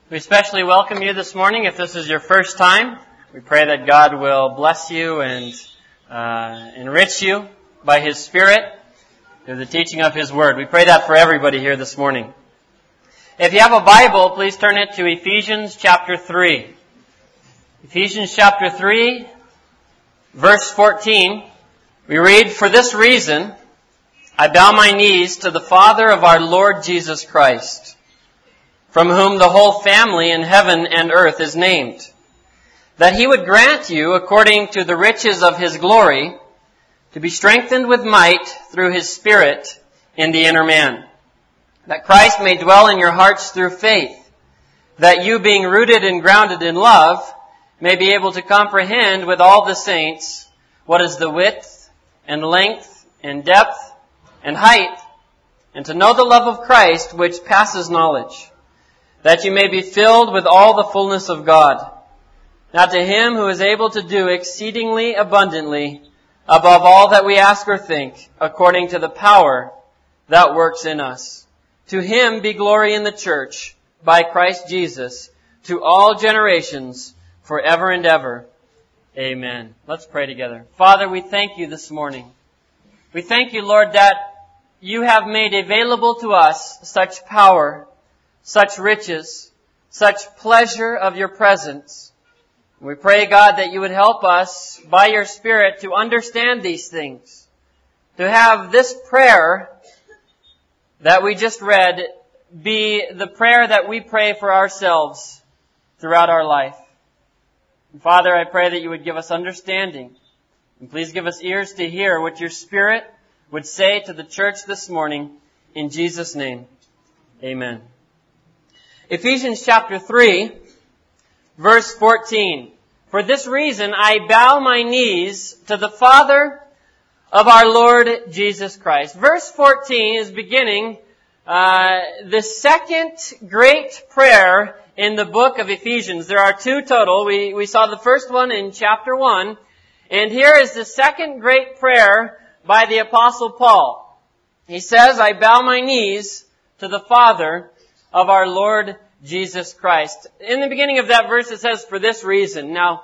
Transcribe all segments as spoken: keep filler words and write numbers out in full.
We especially welcome you this morning if this is your first time. We pray that God will bless you and uh, enrich you by His Spirit through the teaching of His Word. We pray that for everybody here this morning. If you have a Bible, please turn it to Ephesians chapter three. Ephesians chapter three, verse fourteen. We read, "For this reason, I bow my knees to the Father of our Lord Jesus Christ, from whom the whole family in heaven and earth is named, that He would grant you, according to the riches of His glory, to be strengthened with might through His Spirit in the inner man, that Christ may dwell in your hearts through faith, that you, being rooted and grounded in love, may be able to comprehend with all the saints what is the width and length and depth and height, and to know the love of Christ which passes knowledge, that you may be filled with all the fullness of God. Now to Him who is able to do exceedingly abundantly above all that we ask or think, according to the power that works in us. To Him be glory in the church by Christ Jesus to all generations forever and ever. Amen." Let's pray together. Father, we thank You this morning. We thank You, Lord, that You have made available to us such power, such riches, such pleasure of Your presence. We pray, God, that You would help us by Your Spirit to understand these things, to have this prayer that we just read be the prayer that we pray for ourselves throughout our life. And Father, I pray that You would give us understanding, and please give us ears to hear what Your Spirit would say to the church this morning. In Jesus' name, amen. Ephesians chapter three, verse fourteen. "For this reason I bow my knees to the Father of our Lord Jesus Christ." Verse fourteen is beginning uh, the second great prayer in the book of Ephesians. There are two total. We, we saw the first one in chapter one. And here is the second great prayer by the Apostle Paul. He says, "I bow my knees to the Father of our Lord Jesus Christ." In the beginning of that verse it says, "For this reason." Now,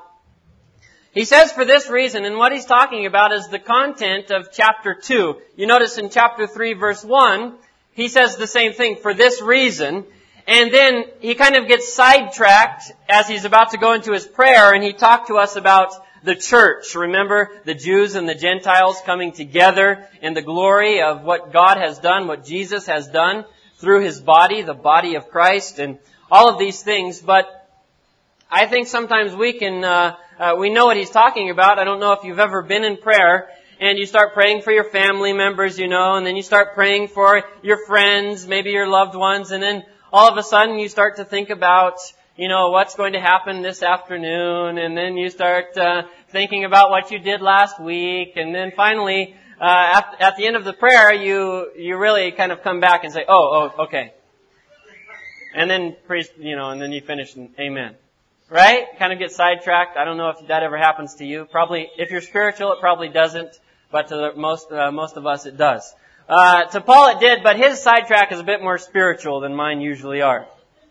he says "for this reason," and what he's talking about is the content of chapter two. You notice in chapter three, verse one, he says the same thing, "For this reason." And then he kind of gets sidetracked as he's about to go into his prayer, and he talked to us about the church. Remember, the Jews and the Gentiles coming together in the glory of what God has done, what Jesus has done through His body, the body of Christ, and all of these things. But I think sometimes we can, uh, uh, we know what he's talking about. I don't know if you've ever been in prayer and you start praying for your family members, you know, and then you start praying for your friends, maybe your loved ones, and then all of a sudden you start to think about, you know, what's going to happen this afternoon, and then you start uh, thinking about what you did last week, and then finally, uh, at, at the end of the prayer, you you really kind of come back and say, oh, oh, okay. And then, priest, you know, and then you finish and amen. Right? Kind of get sidetracked. I don't know if that ever happens to you. Probably, if you're spiritual, it probably doesn't, but to the, most uh, most of us, it does. Uh, to Paul, it did, but his sidetrack is a bit more spiritual than mine usually are.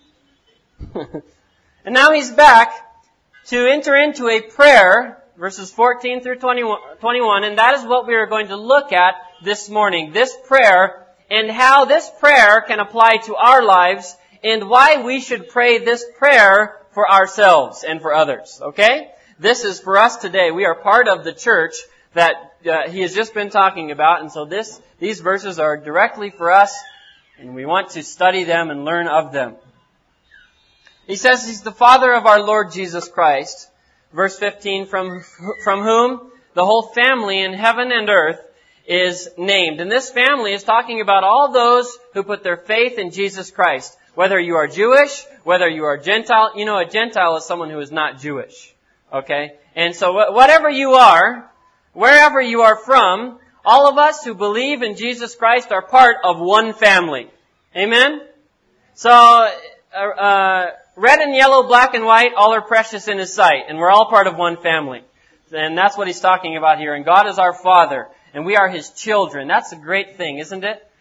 And now he's back to enter into a prayer, verses fourteen through twenty-one, and that is what we are going to look at this morning. This prayer, and how this prayer can apply to our lives, and why we should pray this prayer for ourselves and for others. Okay? This is for us today. We are part of the church that uh, he has just been talking about, and so this these verses are directly for us, and we want to study them and learn of them. He says He's the Father of our Lord Jesus Christ. Verse fifteen, from, from whom the whole family in heaven and earth is named. And this family is talking about all those who put their faith in Jesus Christ. Whether you are Jewish, whether you are Gentile. You know, a Gentile is someone who is not Jewish. Okay? And so whatever you are, wherever you are from, all of us who believe in Jesus Christ are part of one family. Amen? So, uh, uh red and yellow, black and white, all are precious in His sight. And we're all part of one family. And that's what he's talking about here. And God is our Father. And we are His children. That's a great thing, isn't it?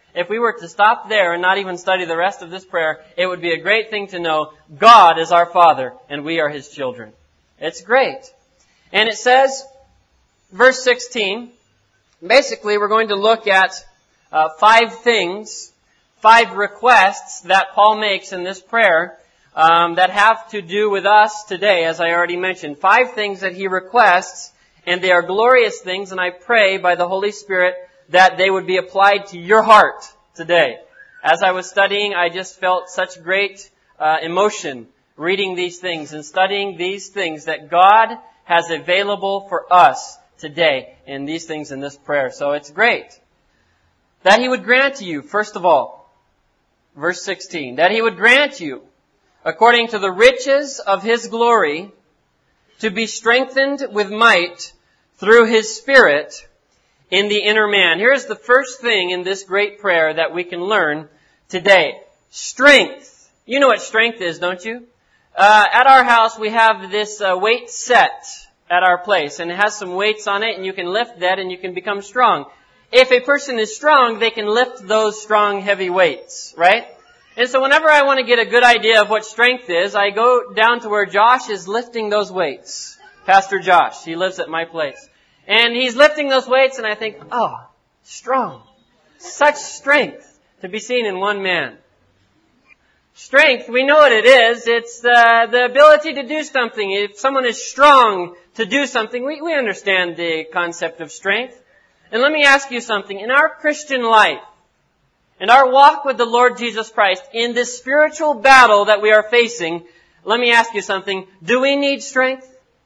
if we were to stop there and not even study the rest of this prayer, it would be a great thing to know God is our Father and we are His children. It's great. And it says, verse sixteen, basically we're going to look at uh, five things, five requests that Paul makes in this prayer um, that have to do with us today, as I already mentioned. Five things that he requests, and they are glorious things, and I pray by the Holy Spirit that they would be applied to your heart today. As I was studying, I just felt such great uh, emotion reading these things and studying these things that God has available for us today in these things in this prayer. So it's great. That He would grant you, first of all, verse sixteen, that He would grant you, according to the riches of His glory, to be strengthened with might through His Spirit in the inner man. Here's the first thing in this great prayer that we can learn today. Strength. You know what strength is, don't you? Uh, at our house, we have this uh, weight set at our place, and it has some weights on it, and you can lift that, and you can become strong. If a person is strong, they can lift those strong, heavy weights, right? And so whenever I want to get a good idea of what strength is, I go down to where Josh is lifting those weights. Pastor Josh, he lives at my place. And he's lifting those weights, and I think, oh, strong. Such strength to be seen in one man. Strength, we know what it is. It's the, the ability to do something. If someone is strong to do something, we, we understand the concept of strength. And let me ask you something. In our Christian life, in our walk with the Lord Jesus Christ, in this spiritual battle that we are facing, let me ask you something. Do we need strength?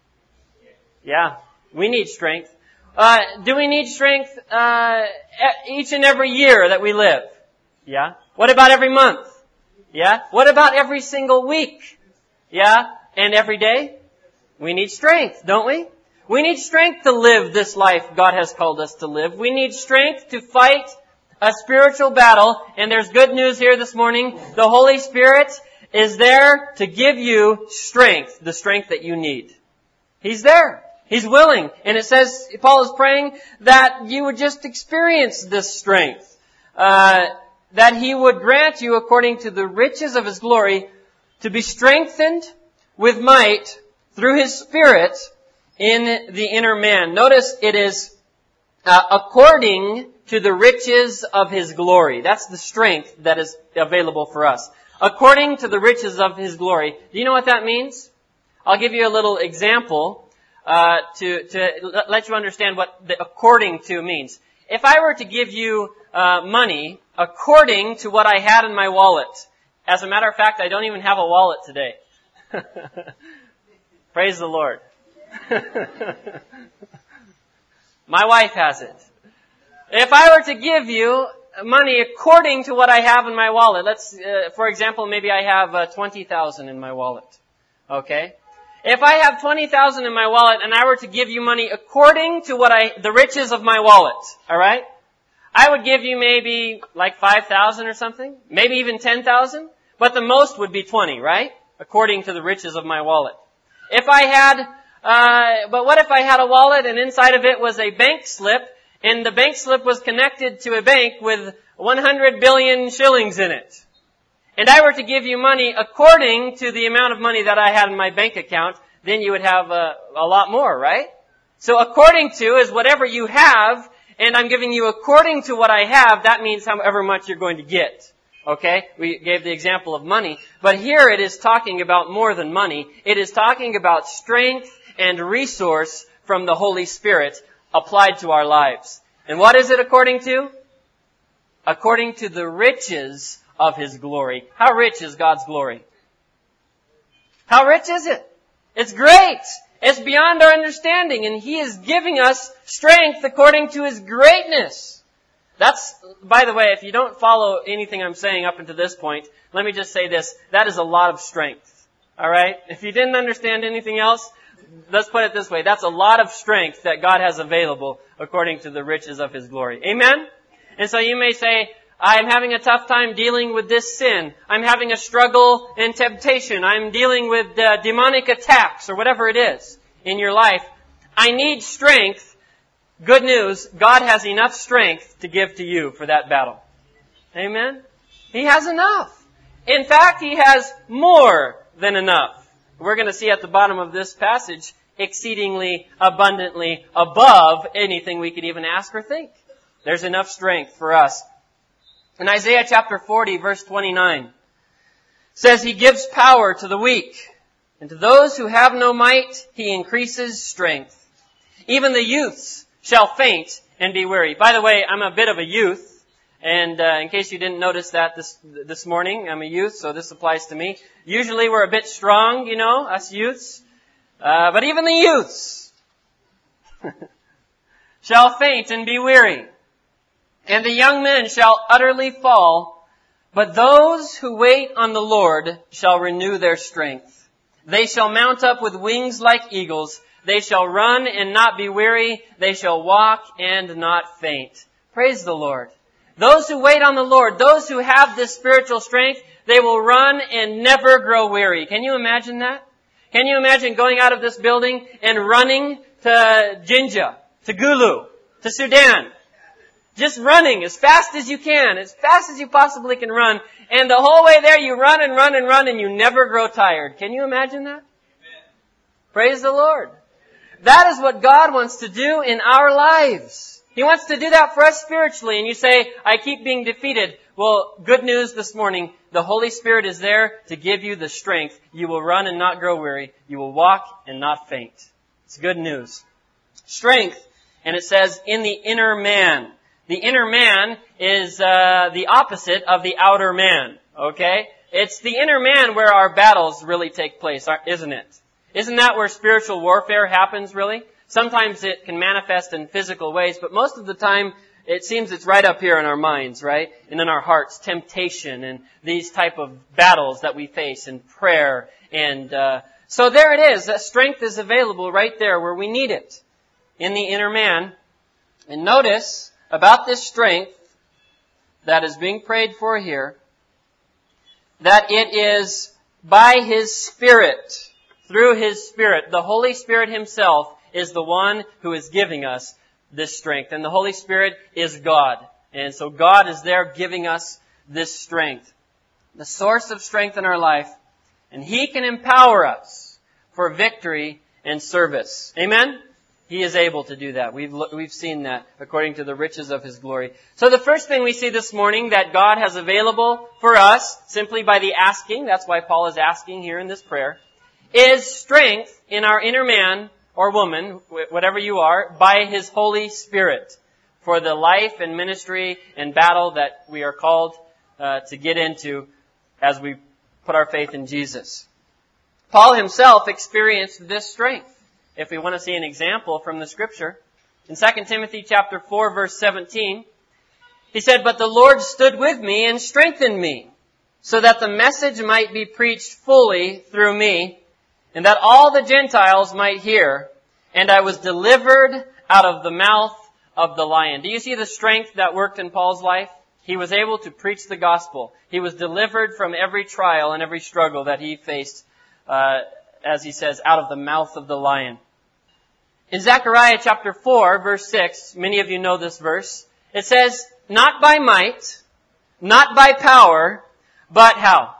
Yeah, we need strength. Uh, do we need strength uh, each and every year that we live? Yeah. What about every month? Yeah. What about every single week? Yeah. And every day? We need strength, don't we? We need strength to live this life God has called us to live. We need strength to fight a spiritual battle. And there's good news here this morning. The Holy Spirit is there to give you strength, the strength that you need. He's there. He's willing. And it says, Paul is praying that you would just experience this strength. Uh, that He would grant you, according to the riches of His glory, to be strengthened with might through His Spirit in the inner man. Notice it is uh, according to the riches of His glory. That's the strength that is available for us. According to the riches of His glory. Do you know what that means? I'll give you a little example uh, to, to let you understand what the according to means. If I were to give you uh, money according to what I had in my wallet. As a matter of fact, I don't even have a wallet today. Praise the Lord. My wife has it. If I were to give you money according to what I have in my wallet, let's, uh, for example, maybe I have uh, twenty thousand in my wallet. Okay? If I have twenty thousand in my wallet and I were to give you money according to what I, the riches of my wallet, alright? I would give you maybe like five thousand or something, maybe even ten thousand, but the most would be twenty, right? According to the riches of my wallet. If I had, uh, but what if I had a wallet and inside of it was a bank slip, and the bank slip was connected to a bank with one hundred billion shillings in it? And I were to give you money according to the amount of money that I had in my bank account, then you would have a, a lot more, right? So according to is whatever you have, and I'm giving you according to what I have, that means however much you're going to get. Okay? We gave the example of money. But here it is talking about more than money. It is talking about strength and resource from the Holy Spirit applied to our lives. And what is it according to? According to the riches of His glory. How rich is God's glory? How rich is it? It's great. It's beyond our understanding, and He is giving us strength according to His greatness. That's, by the way, if you don't follow anything I'm saying up until this point, let me just say this. That is a lot of strength. Alright? If you didn't understand anything else, let's put it this way. That's a lot of strength that God has available according to the riches of His glory. Amen? And so you may say, I'm having a tough time dealing with this sin. I'm having a struggle in temptation. I'm dealing with uh, demonic attacks or whatever it is in your life. I need strength. Good news, God has enough strength to give to you for that battle. Amen? He has enough. In fact, He has more than enough. We're going to see at the bottom of this passage, exceedingly abundantly above anything we could even ask or think. There's enough strength for us. In Isaiah chapter forty, verse twenty-nine, says, He gives power to the weak, and to those who have no might, He increases strength. Even the youths shall faint and be weary. By the way, I'm a bit of a youth. And uh, in case you didn't notice that this this morning, I'm a youth, so this applies to me. Usually we're a bit strong, you know, us youths. Uh, but even the youths shall faint and be weary. And the young men shall utterly fall. But those who wait on the Lord shall renew their strength. They shall mount up with wings like eagles. They shall run and not be weary. They shall walk and not faint. Praise the Lord. Those who wait on the Lord, those who have this spiritual strength, they will run and never grow weary. Can you imagine that? Can you imagine going out of this building and running to Jinja, to Gulu, to Sudan? Just running as fast as you can, as fast as you possibly can run. And the whole way there you run and run and run and you never grow tired. Can you imagine that? Amen. Praise the Lord. That is what God wants to do in our lives. He wants to do that for us spiritually. And you say, I keep being defeated. Well, good news this morning. The Holy Spirit is there to give you the strength. You will run and not grow weary. You will walk and not faint. It's good news. Strength. And it says, in the inner man. The inner man is uh, the opposite of the outer man. Okay? It's the inner man where our battles really take place, isn't it? Isn't that where spiritual warfare happens, really? Sometimes it can manifest in physical ways, but most of the time it seems it's right up here in our minds, right? And in our hearts, temptation and these type of battles that we face in prayer. And uh, so there it is. That strength is available right there where we need it, in the inner man. And notice about this strength that is being prayed for here, that it is by His Spirit, through His Spirit. The Holy Spirit Himself is the one who is giving us this strength. And the Holy Spirit is God. And so God is there giving us this strength. The source of strength in our life. And He can empower us for victory and service. Amen? He is able to do that. We've we've seen that according to the riches of His glory. So the first thing we see this morning that God has available for us, simply by the asking, that's why Paul is asking here in this prayer, is strength in our inner man or woman, whatever you are, by His Holy Spirit for the life and ministry and battle that we are called uh, to get into as we put our faith in Jesus. Paul himself experienced this strength. If we want to see an example from the Scripture, in Second Timothy chapter four, verse seventeen, he said, But the Lord stood with me and strengthened me, so that the message might be preached fully through me, and that all the Gentiles might hear, and I was delivered out of the mouth of the lion. Do you see the strength that worked in Paul's life? He was able to preach the gospel. He was delivered from every trial and every struggle that he faced, uh, as he says, out of the mouth of the lion. In Zechariah chapter four, verse six, many of you know this verse, it says, Not by might, not by power, but how?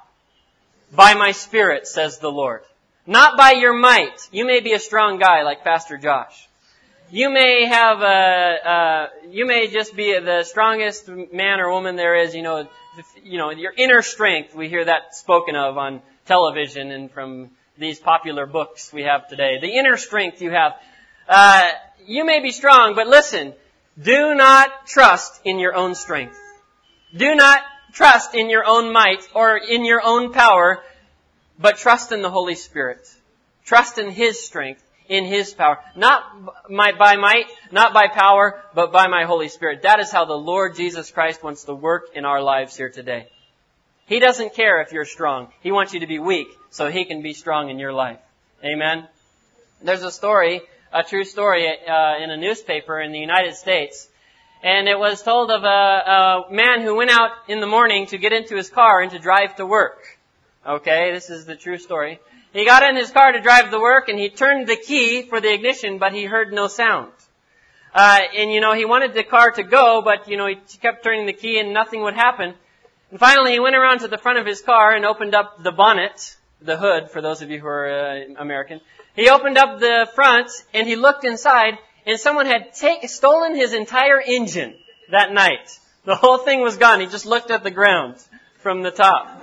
By my Spirit, says the Lord. Not by your might. You may be a strong guy like Pastor Josh. You may have a, uh, you may just be the strongest man or woman there is, you know, you know, your inner strength. We hear that spoken of on television and from these popular books we have today. The inner strength you have. Uh, you may be strong, but listen, do not trust in your own strength. Do not trust in your own might or in your own power, but trust in the Holy Spirit. Trust in His strength, in His power. Not by might, not by power, but by my Holy Spirit. That is how the Lord Jesus Christ wants to work in our lives here today. He doesn't care if you're strong. He wants you to be weak so He can be strong in your life. Amen? There's a story, a true story uh, in a newspaper in the United States. And it was told of a, a man who went out in the morning to get into his car and to drive to work. Okay, this is the true story. He got in his car to drive to work and he turned the key for the ignition, but he heard no sound. Uh, and you know, he wanted the car to go, but you know, he kept turning the key and nothing would happen. And finally, he went around to the front of his car and opened up the bonnet, the hood, for those of you who are uh, American. He opened up the front and he looked inside, and someone had take, stolen his entire engine that night. The whole thing was gone. He just looked at the ground from the top.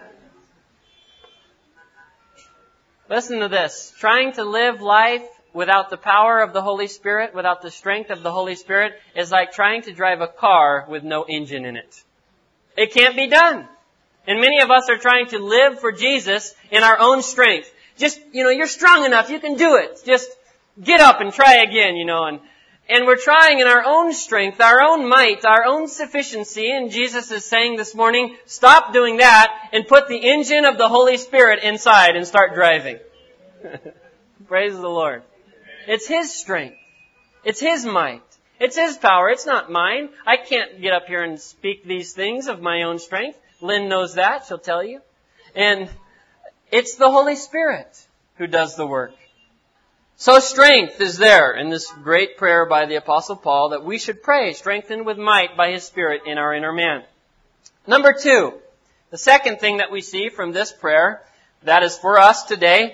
Listen to this. Trying to live life without the power of the Holy Spirit, without the strength of the Holy Spirit, is like trying to drive a car with no engine in it. It can't be done. And many of us are trying to live for Jesus in our own strength. Just, you know, you're strong enough, you can do it. Just get up and try again, you know. And, and we're trying in our own strength, our own might, our own sufficiency. And Jesus is saying this morning, stop doing that and put the engine of the Holy Spirit inside and start driving. Praise the Lord. It's His strength. It's His might. It's His power. It's not mine. I can't get up here and speak these things of my own strength. Lynn knows that. She'll tell you. And it's the Holy Spirit who does the work. So strength is there in this great prayer by the Apostle Paul that we should pray, strengthened with might by His Spirit in our inner man. Number two, the second thing that we see from this prayer that is for us today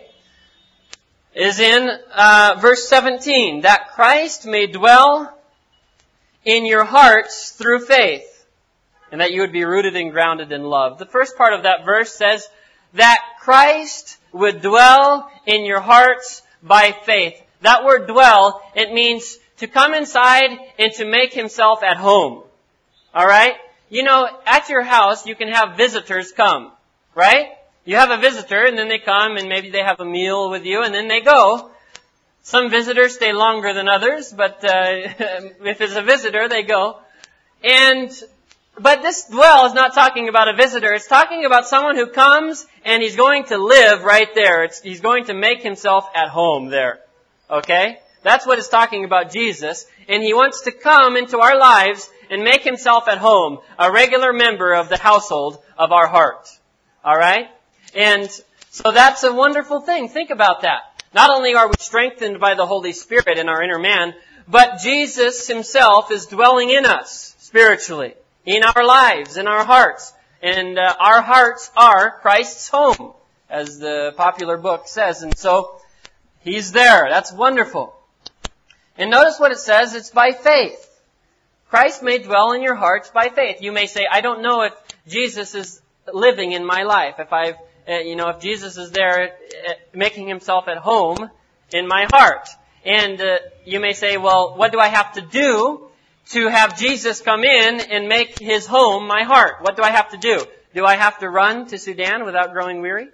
is in uh, verse seventeen, that Christ may dwell in your hearts through faith, and that you would be rooted and grounded in love. The first part of that verse says that Christ would dwell in your hearts by faith. That word dwell, it means to come inside and to make Himself at home. Alright? You know, at your house you can have visitors come. Right? You have a visitor and then they come and maybe they have a meal with you and then they go. Some visitors stay longer than others, but uh, if it's a visitor, they go. And But this dwell is not talking about a visitor. It's talking about someone who comes and he's going to live right there. It's, he's going to make himself at home there. Okay? That's what it's talking about Jesus. And He wants to come into our lives and make Himself at home, a regular member of the household of our heart. Alright? And so that's a wonderful thing. Think about that. Not only are we strengthened by the Holy Spirit in our inner man, but Jesus Himself is dwelling in us spiritually. In our lives, in our hearts. And uh, our hearts are Christ's home, as the popular book says. And so, He's there. That's wonderful. And notice what it says. It's by faith. Christ may dwell in your hearts by faith. You may say, I don't know if Jesus is living in my life. If I've, uh, you know, if Jesus is there uh, making Himself at home in my heart. And uh, you may say, well, what do I have to do to have Jesus come in and make His home my heart? What do I have to do? Do I have to run to Sudan without growing weary?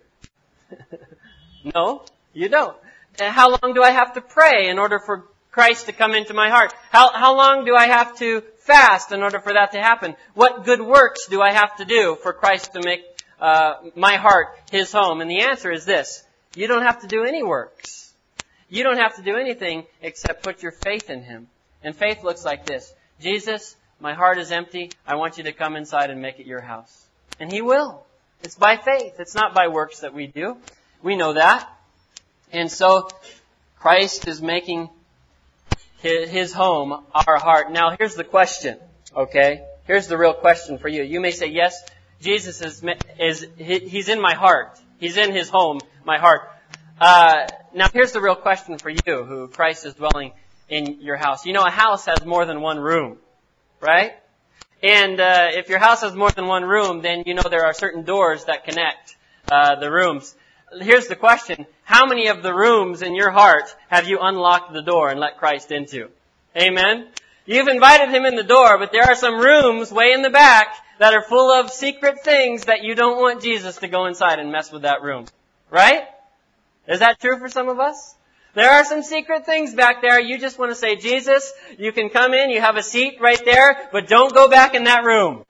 No, you don't. And how long do I have to pray in order for Christ to come into my heart? How, how long do I have to fast in order for that to happen? What good works do I have to do for Christ to make uh, my heart His home? And the answer is this. You don't have to do any works. You don't have to do anything except put your faith in Him. And faith looks like this. Jesus, my heart is empty. I want You to come inside and make it Your house. And He will. It's by faith. It's not by works that we do. We know that. And so, Christ is making His home our heart. Now, here's the question, okay? Here's the real question for you. You may say, yes, Jesus is, is He's in my heart. He's in His home, my heart. Uh, now, here's the real question for you, who Christ is dwelling in your house. You know, a house has more than one room, right? And uh, if your house has more than one room, then you know there are certain doors that connect uh, the rooms. Here's the question. How many of the rooms in your heart have you unlocked the door and let Christ into? Amen? You've invited Him in the door, but there are some rooms way in the back that are full of secret things that you don't want Jesus to go inside and mess with that room. Right? Is that true for some of us? There are some secret things back there. You just want to say, Jesus, you can come in, you have a seat right there, but don't go back in that room.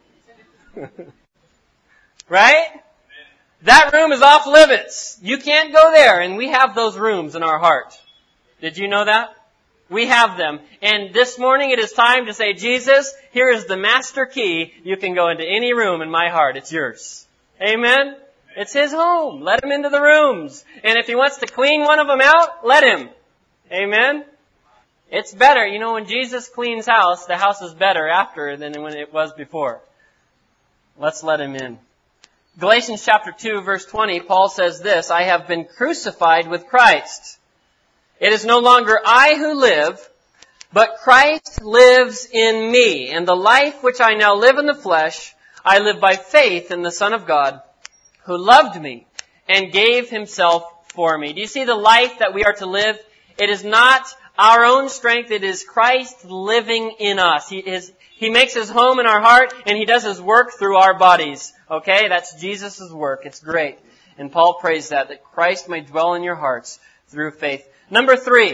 Right? That room is off limits. You can't go there. And we have those rooms in our heart. Did you know that? We have them. And this morning it is time to say, Jesus, here is the master key. You can go into any room in my heart. It's yours. Amen? It's His home. Let Him into the rooms. And if He wants to clean one of them out, let Him. Amen? It's better. You know, when Jesus cleans house, the house is better after than when it was before. Let's let him in. Galatians chapter two, verse twenty, Paul says this, I have been crucified with Christ. It is no longer I who live, but Christ lives in me. And the life which I now live in the flesh, I live by faith in the Son of God, who loved me and gave himself for me. Do you see the life that we are to live? It is not our own strength. It is Christ living in us. He is, He makes His home in our heart, and He does His work through our bodies. Okay? That's Jesus' work. It's great. And Paul prays that, that Christ may dwell in your hearts through faith. Number three,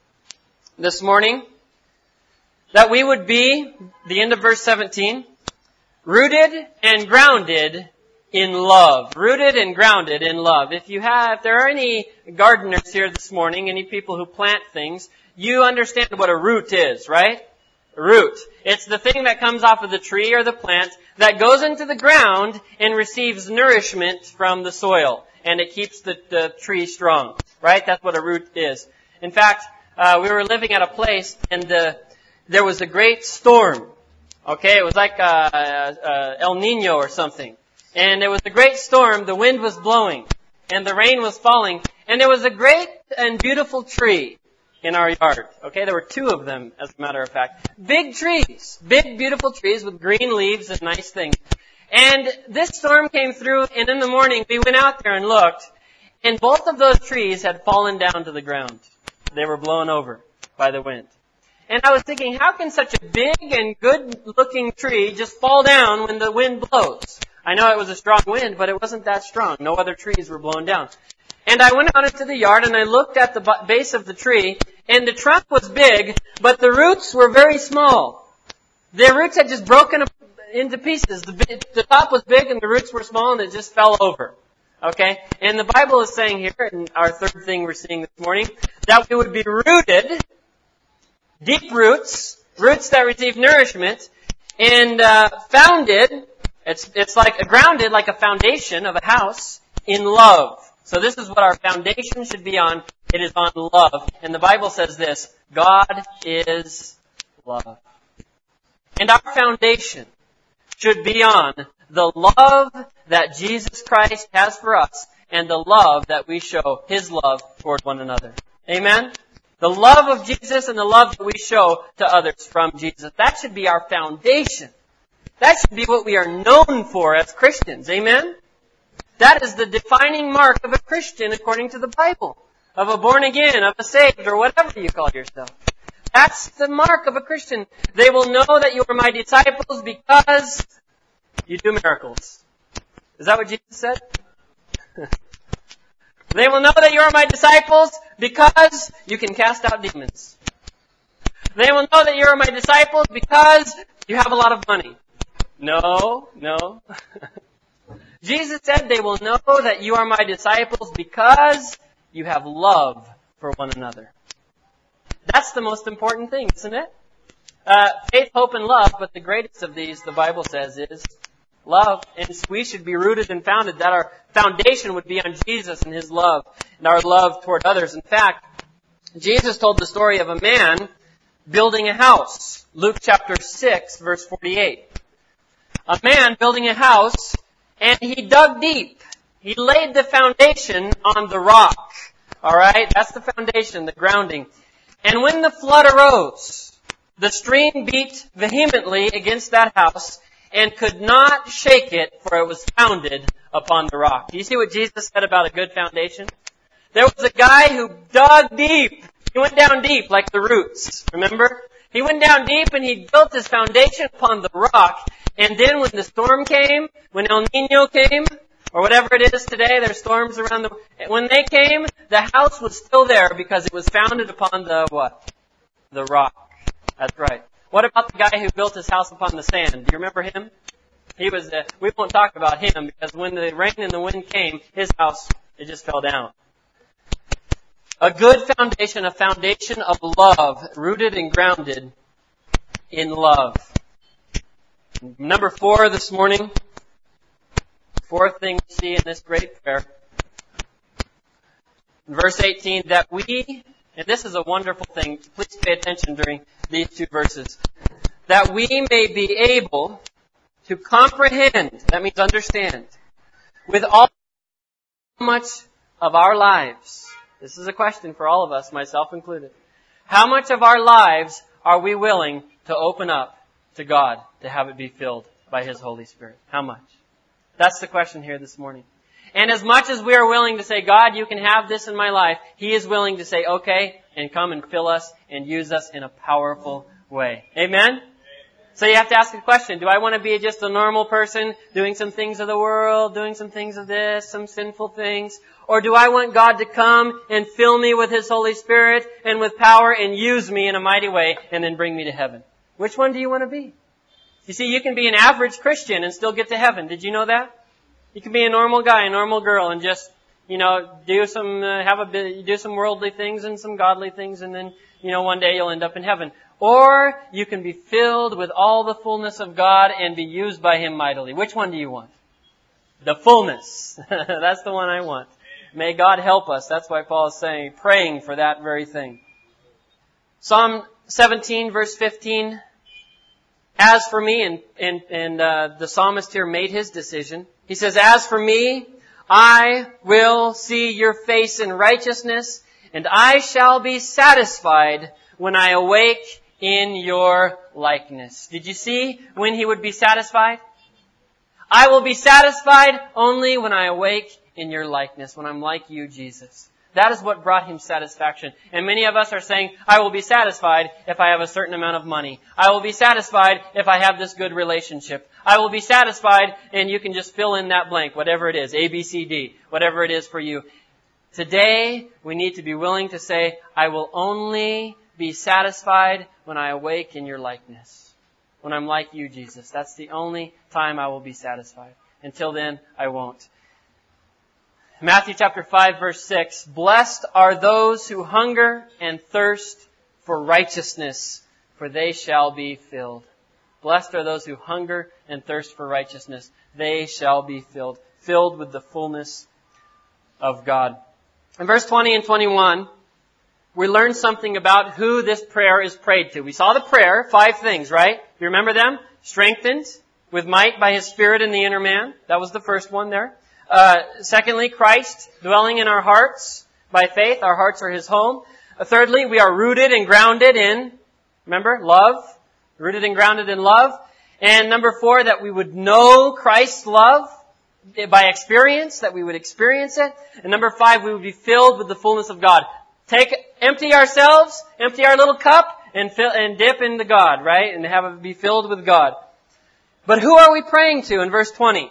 this morning, that we would be, the end of verse seventeen, rooted and grounded in love. Rooted and grounded in love. If you have, if there are any gardeners here this morning, any people who plant things, you understand what a root is, right? A root. It's the thing that comes off of the tree or the plant that goes into the ground and receives nourishment from the soil. And it keeps the, the tree strong, right? That's what a root is. In fact, uh, we were living at a place and uh, there was a great storm. Okay, it was like uh, uh, El Nino or something. And it was a great storm, the wind was blowing, and the rain was falling, and there was a great and beautiful tree in our yard. Okay, there were two of them, as a matter of fact. Big trees, big beautiful trees with green leaves and nice things. And this storm came through, and in the morning we went out there and looked, and both of those trees had fallen down to the ground. They were blown over by the wind. And I was thinking, how can such a big and good-looking tree just fall down when the wind blows? I know it was a strong wind, but it wasn't that strong. No other trees were blown down. And I went out into the yard and I looked at the base of the tree, and the trunk was big, but the roots were very small. The roots had just broken into pieces. The, the top was big and the roots were small, and it just fell over. Okay? And the Bible is saying here, in our third thing we're seeing this morning, that we would be rooted, deep roots, roots that receive nourishment, and uh, founded, It's, it's like a grounded, like a foundation of a house in love. So this is what our foundation should be on. It is on love. And the Bible says this, God is love. And our foundation should be on the love that Jesus Christ has for us and the love that we show His love toward one another. Amen? The love of Jesus and the love that we show to others from Jesus. That should be our foundation. That should be what we are known for as Christians. Amen? That is the defining mark of a Christian according to the Bible. Of a born again, of a saved, or whatever you call yourself. That's the mark of a Christian. They will know that you are my disciples because you do miracles. Is that what Jesus said? They will know that you are my disciples because you can cast out demons. They will know that you are my disciples because you have a lot of money. No, no. Jesus said they will know that you are my disciples because you have love for one another. That's the most important thing, isn't it? Uh, faith, hope, and love, but the greatest of these, the Bible says, is love. And we should be rooted and founded, that our foundation would be on Jesus and His love and our love toward others. In fact, Jesus told the story of a man building a house. Luke chapter six, verse forty-eight. A man building a house, and he dug deep. He laid the foundation on the rock. Alright? That's the foundation, the grounding. And when the flood arose, the stream beat vehemently against that house and could not shake it, for it was founded upon the rock. Do you see what Jesus said about a good foundation? There was a guy who dug deep. He went down deep like the roots. Remember? He went down deep and he built his foundation upon the rock. And then when the storm came, when El Nino came, or whatever it is today, there's storms around the... When they came, the house was still there because it was founded upon the what? The rock. That's right. What about the guy who built his house upon the sand? Do you remember him? He was... Uh, we won't talk about him because when the rain and the wind came, his house, it just fell down. A good foundation, a foundation of love, rooted and grounded in love. Number four this morning, fourth thing we see in this great prayer, in verse eighteen, that we, and this is a wonderful thing, please pay attention during these two verses, that we may be able to comprehend, that means understand, with all much of our lives. This is a question for all of us, myself included. How much of our lives are we willing to open up to God to have it be filled by His Holy Spirit? How much? That's the question here this morning. And as much as we are willing to say, God, you can have this in my life, He is willing to say, okay, and come and fill us and use us in a powerful way. Amen? So you have to ask the question, do I want to be just a normal person doing some things of the world, doing some things of this, some sinful things? Or do I want God to come and fill me with His Holy Spirit and with power and use me in a mighty way and then bring me to heaven? Which one do you want to be? You see, you can be an average Christian and still get to heaven. Did you know that? You can be a normal guy, a normal girl, and just, you know, do some, uh, have a bit, do some worldly things and some godly things, and then, you know, one day you'll end up in heaven. Or you can be filled with all the fullness of God and be used by Him mightily. Which one do you want? The fullness. That's the one I want. May God help us. That's why Paul is saying, praying for that very thing. Psalm seventeen, verse fifteen. As for me, and, and, and uh, the psalmist here made his decision. He says, as for me, I will see your face in righteousness, and I shall be satisfied when I awake in your likeness. Did you see when he would be satisfied? I will be satisfied only when I awake in your likeness, when I'm like you, Jesus. That is what brought him satisfaction. And many of us are saying, I will be satisfied if I have a certain amount of money. I will be satisfied if I have this good relationship. I will be satisfied, and you can just fill in that blank, whatever it is, A, B, C, D, whatever it is for you. Today, we need to be willing to say, I will only be satisfied when I awake in your likeness. When I'm like you, Jesus. That's the only time I will be satisfied. Until then, I won't. Matthew chapter five, verse six, blessed are those who hunger and thirst for righteousness, for they shall be filled. Blessed are those who hunger and thirst for righteousness, they shall be filled. Filled with the fullness of God. In verse twenty and twenty-one, we learn something about who this prayer is prayed to. We saw the prayer, five things, right? You remember them? Strengthened with might by His Spirit in the inner man. That was the first one there. Uh, secondly, Christ dwelling in our hearts by faith. Our hearts are His home. Uh, thirdly, we are rooted and grounded in, remember, love. Rooted and grounded in love. And number four, that we would know Christ's love by experience, that we would experience it. And number five, we would be filled with the fullness of God. Take, empty ourselves, empty our little cup, and fill, and dip into God, right? And have it be filled with God. But who are we praying to in verse twenty?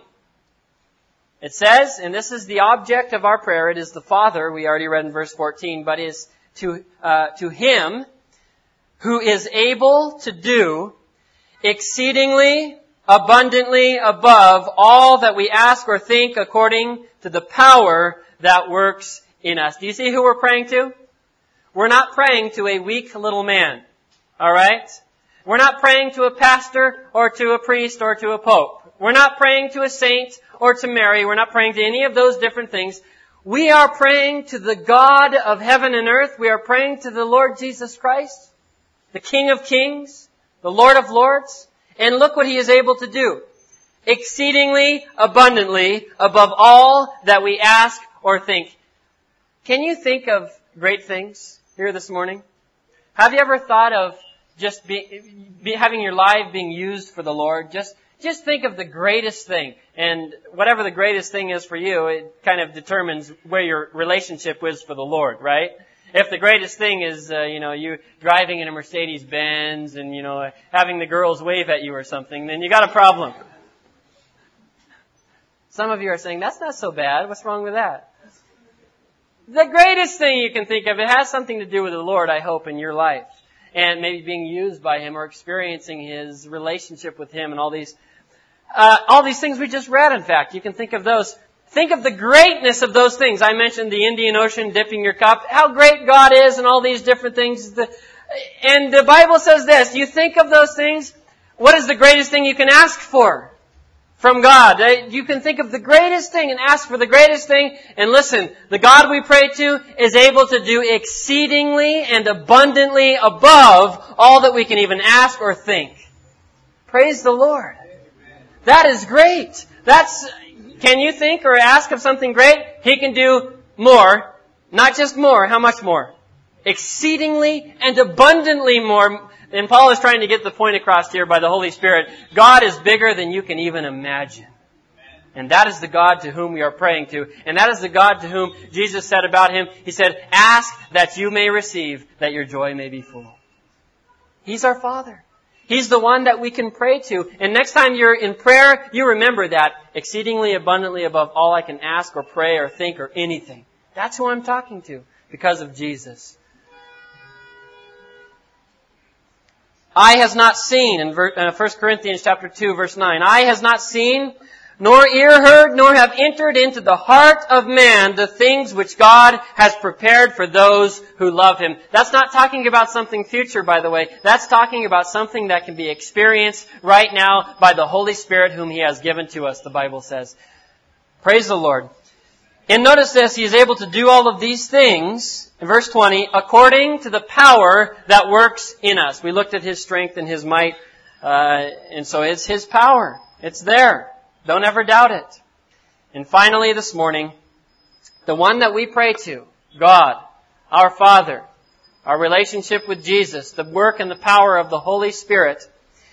It says, and this is the object of our prayer, it is the Father, we already read in verse fourteen, but is to, uh, to Him who is able to do exceedingly abundantly above all that we ask or think according to the power that works in us. Do you see who we're praying to? We're not praying to a weak little man. Alright? We're not praying to a pastor or to a priest or to a pope. We're not praying to a saint or to Mary. We're not praying to any of those different things. We are praying to the God of heaven and earth. We are praying to the Lord Jesus Christ, the King of Kings, the Lord of Lords. And look what He is able to do. Exceedingly abundantly above all that we ask or think. Can you think of great things here this morning? Have you ever thought of just be, be, having your life being used for the Lord? Just Just think of the greatest thing. And whatever the greatest thing is for you, it kind of determines where your relationship is for the Lord, right? If the greatest thing is, uh, you know, you driving in a Mercedes Benz and, you know, having the girls wave at you or something, then you got a problem. Some of you are saying, that's not so bad. What's wrong with that? The greatest thing you can think of, it has something to do with the Lord, I hope, in your life. And maybe being used by Him or experiencing His relationship with Him and all these, uh, all these things we just read, in fact. You can think of those. Think of the greatness of those things. I mentioned the Indian Ocean, dipping your cup, how great God is and all these different things. And the Bible says this, you think of those things, what is the greatest thing you can ask for from God? You can think of the greatest thing and ask for the greatest thing. And listen, the God we pray to is able to do exceedingly and abundantly above all that we can even ask or think. Praise the Lord. That is great. That's, can you think or ask of something great? He can do more. Not just more. How much more? Exceedingly and abundantly more. And Paul is trying to get the point across here by the Holy Spirit. God is bigger than you can even imagine. And that is the God to whom we are praying to. And that is the God to whom Jesus said about Him, He said, ask that you may receive, that your joy may be full. He's our Father. He's the one that we can pray to. And next time you're in prayer, you remember that exceedingly abundantly above all I can ask or pray or think or anything. That's who I'm talking to because of Jesus. Eye has not seen, in First Corinthians chapter two, verse nine, eye has not seen, nor ear heard, nor have entered into the heart of man the things which God has prepared for those who love Him. That's not talking about something future, by the way. That's talking about something that can be experienced right now by the Holy Spirit whom He has given to us, the Bible says. Praise the Lord. And notice this, He is able to do all of these things, in verse twenty, according to the power that works in us. We looked at His strength and His might, uh, and so it's His power. It's there. Don't ever doubt it. And finally this morning, the one that we pray to, God, our Father, our relationship with Jesus, the work and the power of the Holy Spirit,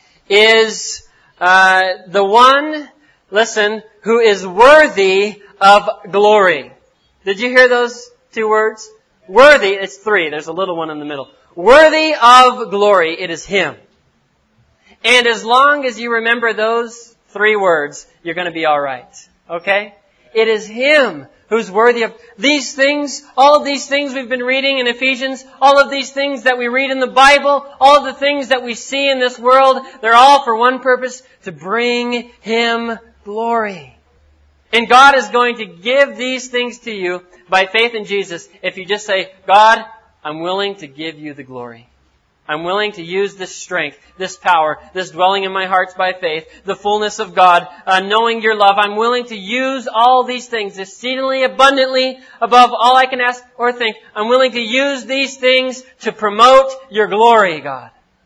is uh, the one, listen, who is worthy of glory. Did you hear those two words? Worthy, it's three. There's a little one in the middle. Worthy of glory, it is Him. And as long as you remember those three words, you're going to be all right. Okay? It is Him who's worthy of these things, all of these things we've been reading in Ephesians, all of these things that we read in the Bible, all of the things that we see in this world, they're all for one purpose, to bring Him glory. And God is going to give these things to you by faith in Jesus if you just say, God, I'm willing to give you the glory. I'm willing to use this strength, this power, this dwelling in my heart by faith, the fullness of God, uh, knowing your love. I'm willing to use all these things exceedingly abundantly above all I can ask or think. I'm willing to use these things to promote your glory, God.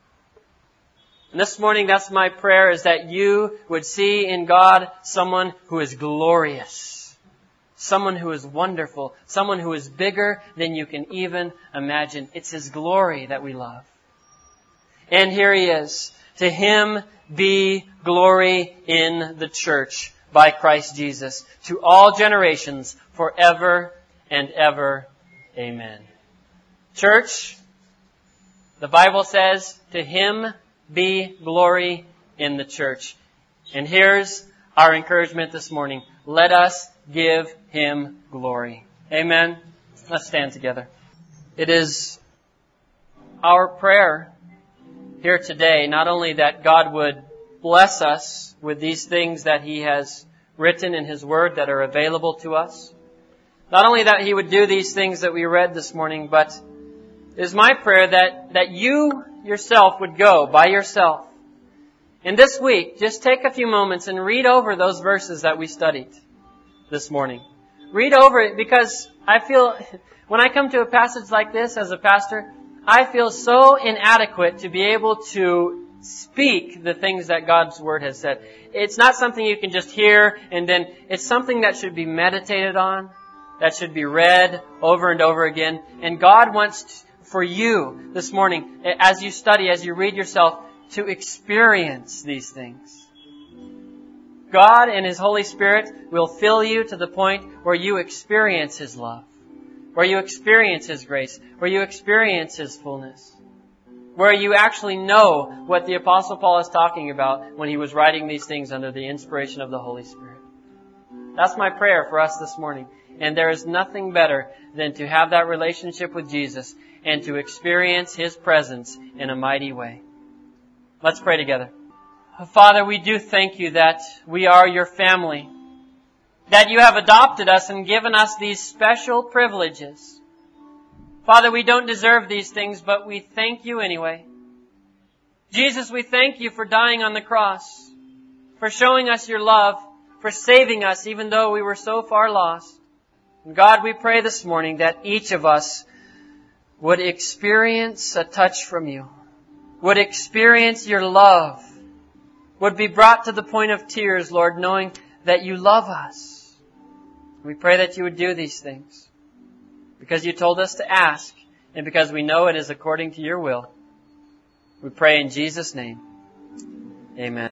And this morning, that's my prayer, is that you would see in God someone who is glorious, someone who is wonderful, someone who is bigger than you can even imagine. It's His glory that we love. And here He is. To Him be glory in the church by Christ Jesus, to all generations, forever and ever. Amen. Church, the Bible says, to Him be glory in the church. And here's our encouragement this morning. Let us give Him glory. Amen. Let's stand together. It is our prayer here today, not only that God would bless us with these things that He has written in His Word that are available to us, not only that He would do these things that we read this morning, but it is my prayer that, that you yourself would go by yourself. And this week, just take a few moments and read over those verses that we studied this morning. Read over it, because I feel when I come to a passage like this as a pastor, I feel so inadequate to be able to speak the things that God's Word has said. It's not something you can just hear and then, it's something that should be meditated on, that should be read over and over again. And God wants for you this morning, as you study, as you read yourself, to experience these things. God and His Holy Spirit will fill you to the point where you experience His love, where you experience His grace, where you experience His fullness, where you actually know what the Apostle Paul is talking about when he was writing these things under the inspiration of the Holy Spirit. That's my prayer for us this morning. And there is nothing better than to have that relationship with Jesus and to experience His presence in a mighty way. Let's pray together. Father, we do thank You that we are Your family, that You have adopted us and given us these special privileges. Father, we don't deserve these things, but we thank You anyway. Jesus, we thank You for dying on the cross, for showing us Your love, for saving us even though we were so far lost. And God, we pray this morning that each of us would experience a touch from You, would experience Your love, would be brought to the point of tears, Lord, knowing that you love us. We pray that you would do these things because you told us to ask and because we know it is according to your will. We pray in Jesus' name. Amen.